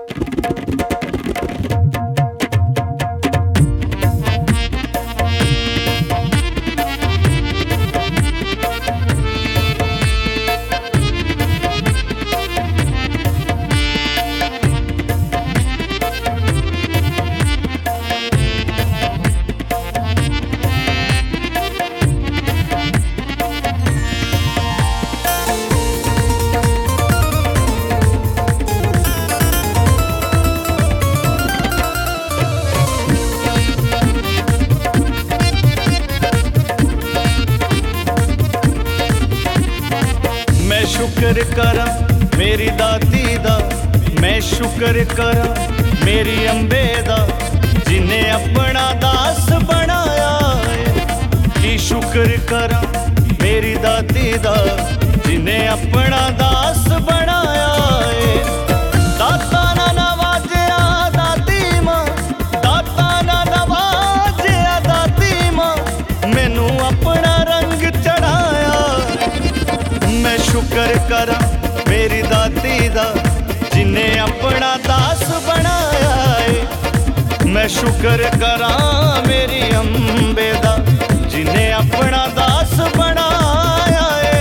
शुक्र करा मेरी दाती दा, मैं शुक्र करा मेरी अंबे दा, जिन्हें अपना दास बनाया है। की शुक्र करा मेरी दाती दा, जिन्हें अपना दास बनाया है। दाता ना नवाजिया दाती मां, दाता ना नवाजिया दाती मां, मैनू अपना रंग चढ़ाया। मैं शुक्र करा मेरी दाती दा, जिन्हें अपना दास बनाया है। मैं शुक्र करा मेरी अंबे दा, जिन्हें अपना दास बनाया है।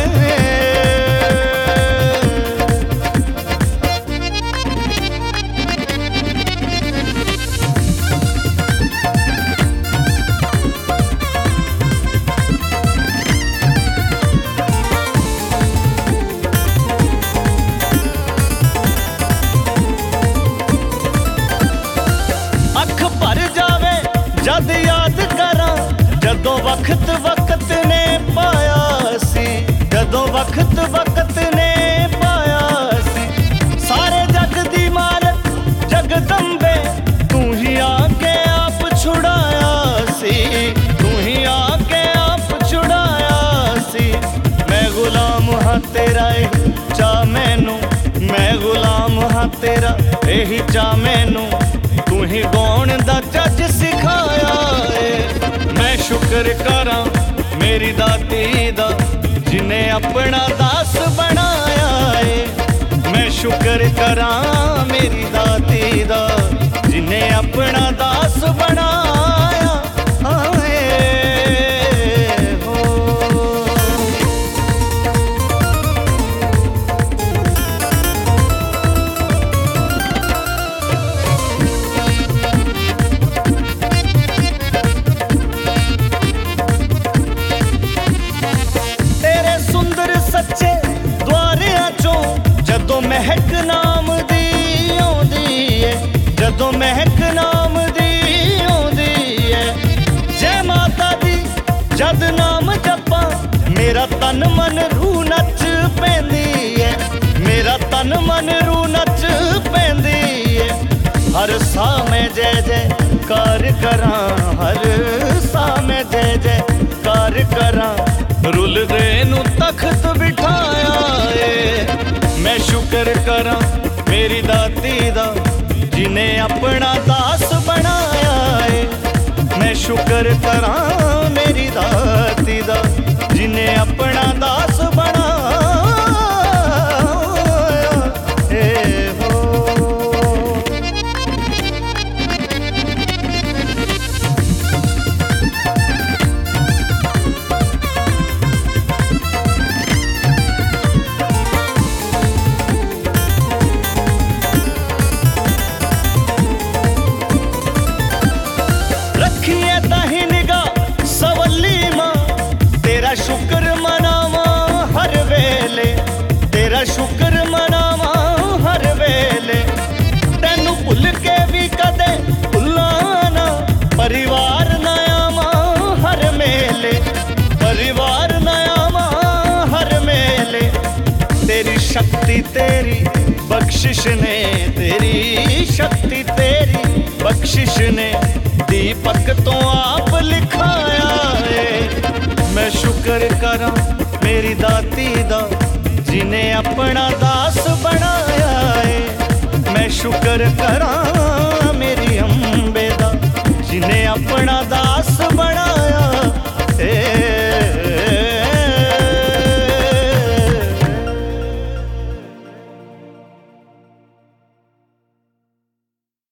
जद याद करा जदों वक्त वक्त ने पाया सी, जदों वक्त वक्त ने पाया सी। सारे जग दी मालक जगदम्बे, तू ही आके आप छुड़ाया सी, तू ही आके आप छुड़ाया सी। मैं गुलाम हाँ तेरा यही चा मैनू, मैं गुलाम हाँ तेरा यही चा मैनू, तू ही गौण दा चज सिखाया है। मैं शुक्र करा मेरी दाती दा, जिन्हें अपना दास बनाया है। मैं शुक्र करा मेरी दाती दा, जिन्हें अपना दास बनाया है। जदों महक नाम दी आउंदी है, जदों महक नाम दी आउंदी है। जय माता दी जद नाम जपा, मेरा तन मन रूह नच पैंदी है, मेरा तन मन रूह नच पैंदी है। हर सा मैं जय जय कार करा, हर सा मैं जय जय कार करा। रुल दे नू तख्त बिठाया है। मैं शुक्र करा मेरी दाती दा, जिन्हें अपना दास बनाया है। मैं शुक्र करा मेरी दाती दा, जिन्हें अपना दास बनाया है। शुक्र मनावा हर वेले, तेरा शुक्र मनावा हर वेले। तेनू भुल के भी कदे भुलाना, परिवार नयावा हर मेले, परिवार नयावा हर मेले। तेरी शक्ति तेरी बख्शिश ने, तेरी शक्ति तेरी बख्शिश ने, दीपक तो आप लिखाया है। मैं शुक्र करा मेरी दाती दा, जिन्हें अपना दास बनाया है। मैं शुक्र करा